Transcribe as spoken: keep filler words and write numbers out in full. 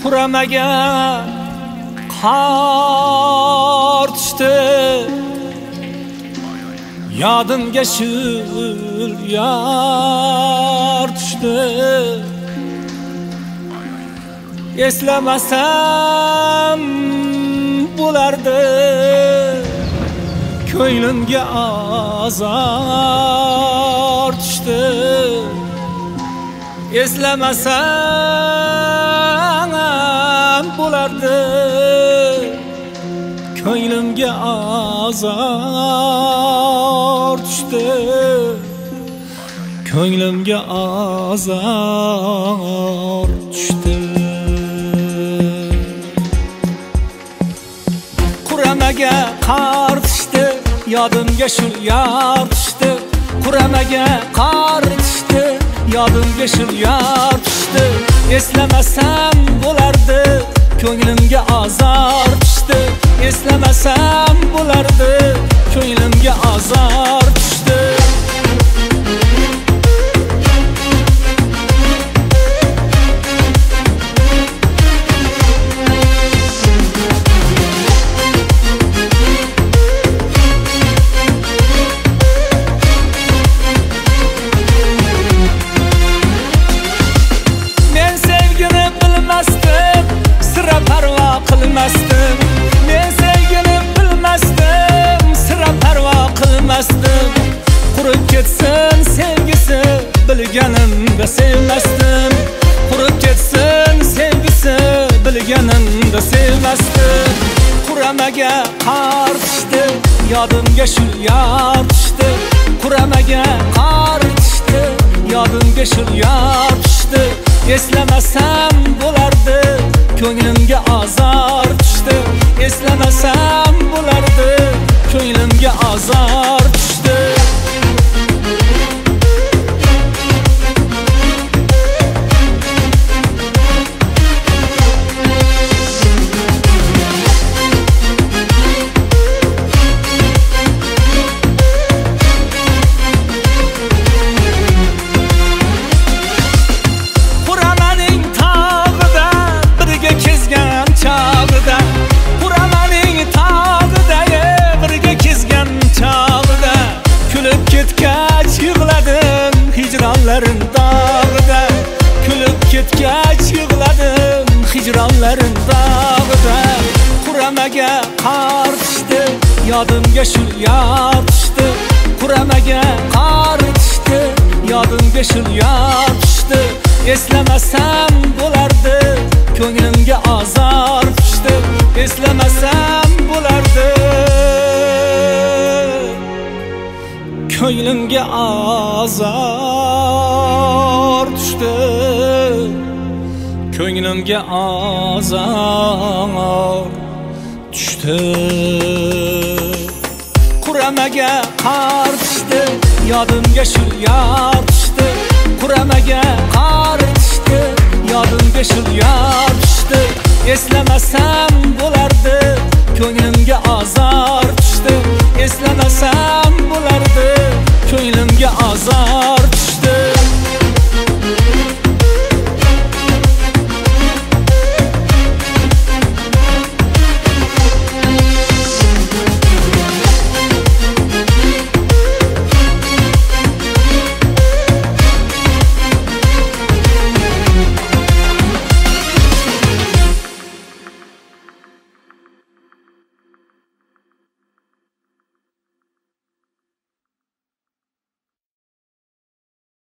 Kuramagan qor tushdi, yodimga shul yor tushdi. Eslamasam bo'lardi, ko'nglimga azor tushdi. Eslamasam bo'lardi, ko'nglimga azor tushdi. Ko'nglimga azor tushdi. Quramaga qor tushdi, yodimga shul yor tushdi. Quramaga qor tushdi, yodimga shul yor tushdi. Eslamasam bo'lardi, ko'nglimga azor tushdi. Eslamasam bo'lardi, ko'nglimga azor tushdi. Qilmasdim, men sevgini bilmasdim, sira parvo qilmasdim. Qurib ketsin sevgisi, bilganimda sevmasdim. Qurib ketsin sevgisi, bilganimda sevmasdim. Quramaga qor tushdi, yodimga shul yor tushdi. Quramaga qor tushdi, yodimga shul yor tushdi. Eslamasam bo'lardi, ko'nglimga azor tushdi. Eslamasam bo'lardi, ko'nglimga azor tushdi. Hicranların dağıda, külüp ketgach yig'ladim hicranların dağıda. Quramaga qor tushdi, yodimga shul yor tushdi. Quramaga qor tushdi, yodimga shul yor tushdi. Eslamasam bo'lardi, ko'nglimga azor tushdi. Eslamasam bo'lardi, ko'nglimga azor tushdi. Ko'nglimga azor tushdi. Quramaga qor tushdi, yodimga shul yor tushdi. Quramaga qor tushdi, yodimga shul yor tushdi. Eslamasam bo'lardi, ko'nglimga azor tushdi. Eslamasam bo'lardi, ko'nglimga azor